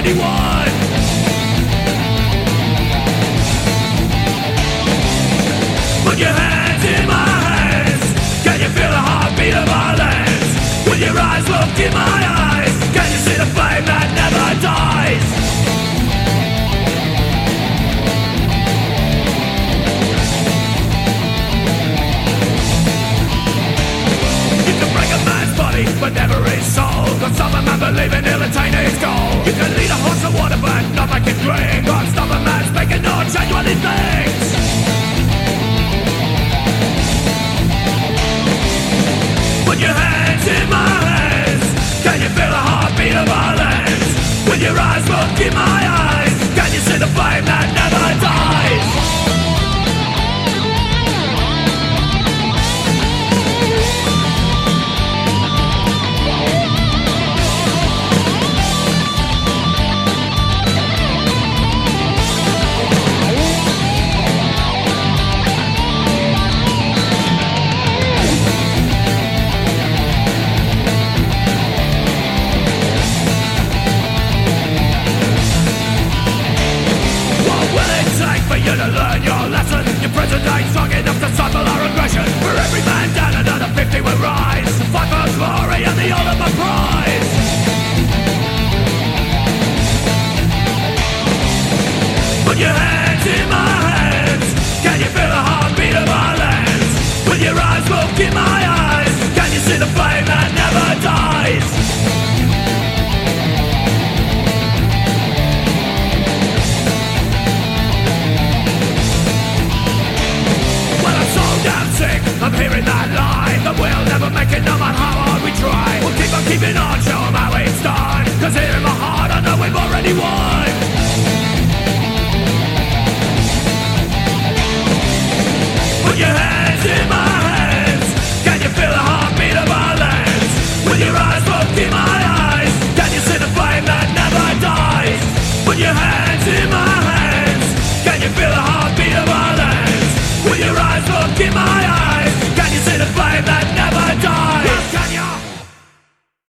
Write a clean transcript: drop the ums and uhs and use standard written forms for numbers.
anyone. Put your hands in my hands. Can you feel the heartbeat of our lands? With your eyes, look in my eyes. Can you see the flame that never dies? You can break a man's body, but never his soul. Got some a man believing he'll attain his goal. You can lead a horse to water, but not make it drink. Can't stop a man's making no genuine thing.